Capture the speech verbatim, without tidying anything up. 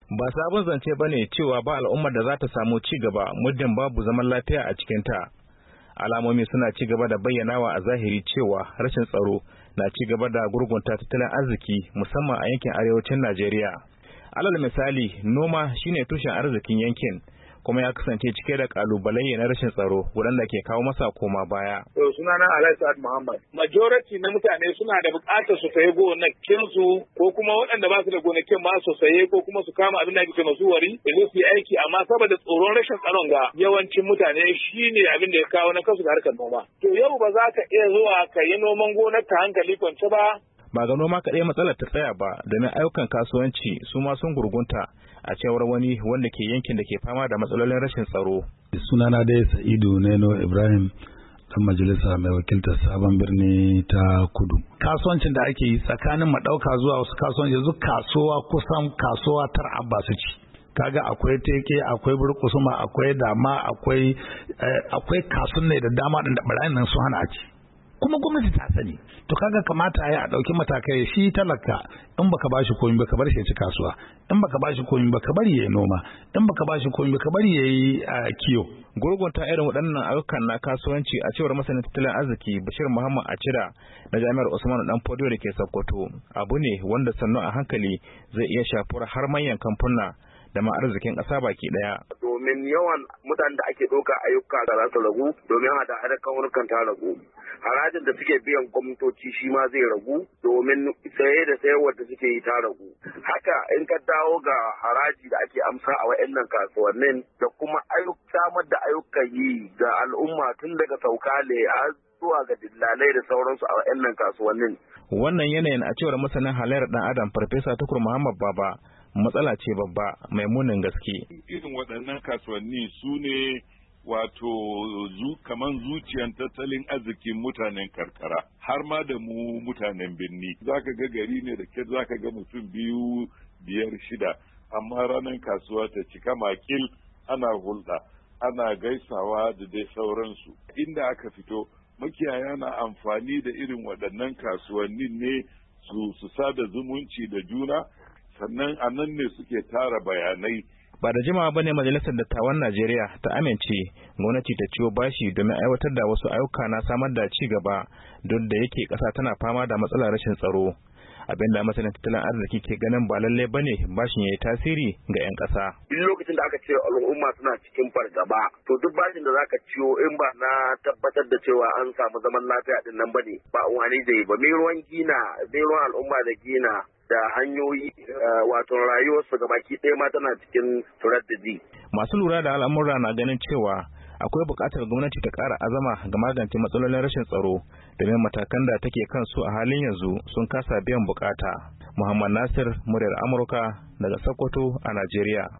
Ba sabon zance ba ne cewa ba al'ummar da za ta samu ci gaba muddin babu zaman lafiya a cikinta. Alamomi suna ci gaba da bayyanawa a zahiri cewa rashin tsaro na ci gaba da gurgunta tattalin arziki musamman a yankin arewacin Najeriya. Alal misali, noma shine tushen arzikin yankin, kuma ya kasance cike da kalubalai na rashin tsaro waɗanda ke kawo masa koma baya. To sunana Alhaji Sa'ad Muhammad. Majority na mutane suna da buƙatar su sayi gonakin su ko kuma waɗanda ba su da gonakin ma su saye ko kuma su kama abin da ake masu wari da su yi aiki, amma saboda tsoron rashin tsaron ga yawancin mutane shine abin da ya kawo na kasu da harkar noma. To yau ba za ka iya zuwa ka yi noman gonar ka hankali kwance ba. Ba ga noma kaɗai matsalar ta tsaya ba, domin ayyukan kasuwanci su ma sun gurgunta a cewar wani wanda ke yankin da ke fama da matsalolin rashin tsaro. Sunana dai Sa'idu Neno Ibrahim, dan majalisa mai wakiltar Sabon Birni ta Kudu. Kasuwancin da ake yi tsakanin madauka zuwa wasu kasuwanci yanzu kasuwa kusan kasuwa tar abba su ci. Kaga akwai teke, akwai burkusuma, akwai dama, akwai akwai kasunne da dama da barayin nan su hana a ci. Kuma gwamnati ta sani, to kaga kamata ya dauki matakai shi talaka in baka bashi komai baka bar shi ya ci kasuwa, in baka bashi komai baka bari yayi noma, in baka bashi komai baka bari yayi kiyo. Gurgunta irin waɗannan ayyukan na kasuwanci a cewar masanin tattalin arziki Bashir Muhammad Acira na Jami'ar Usman Dan Fodio da ke Sokoto abu ne wanda sannu a hankali zai iya shafar har manyan kamfuna da ma arzikin ƙasa baki ɗaya. Domin yawan mutanen da ake ɗauka ayyuka da za su ragu, domin hada hada kawunukan ta ragu. Harajin da suke biyan gwamnatoci shi ma zai ragu, domin saye da sayarwar da suke yi ta ragu. Haka in ka dawo ga haraji da ake amsa a wa'annan kasuwannin da kuma samar da ayyukan yi ga al'umma tun daga saukale har zuwa ga dillalai da sauransu a wa'annan kasuwannin. Wannan yanayin a cewar masanin halayyar ɗan Adam Farfesa Tukur Muhammad Baba matsala ce babba mai munin gaske. Irin waɗannan kasuwanni su ne wato zu kaman zuciyan tattalin arzikin mutanen karkara har ma da mu mutanen birni. Zaka ga gari ne da ke zaka ga mutum biyu biyar shida, amma ranar kasuwa ta cika makil, ana hulɗa, ana gaisawa da dai sauransu. Inda aka fito makiyaya na amfani da irin waɗannan kasuwannin ne su su sada zumunci da juna, sannan a nan ne suke tara bayanai. Ba da jimawa bane Majalisar Dattawan Najeriya ta amince gwamnati ta ciwo bashi domin aiwatar da wasu ayyuka na samar da ci gaba, duk da yake ƙasa tana fama da matsalar rashin tsaro. Abinda masanin tattalin arziki ke ganin ba lallai bane bashin yayi tasiri ga 'yan ƙasa. Duk lokacin da aka ce al'umma suna cikin fargaba, to duk bashin da zaka ciwo in ba na tabbatar da cewa an samu zaman lafiya din nan bane, ba wani zai ba. Mai ruwan gina, mai ruwan al'umma da gina da hanyoyi wato rayuwarsu ga baki ɗaya ma tana cikin turaddadi. Masu lura da al'amura na ganin cewa akwai buƙatar gwamnati ta ƙara azama ga magance matsalolin rashin tsaro, domin matakan da take kan su a halin yanzu sun kasa biyan buƙata. Muhammad Nasir, muryar Amurka daga Sokoto a Najeriya.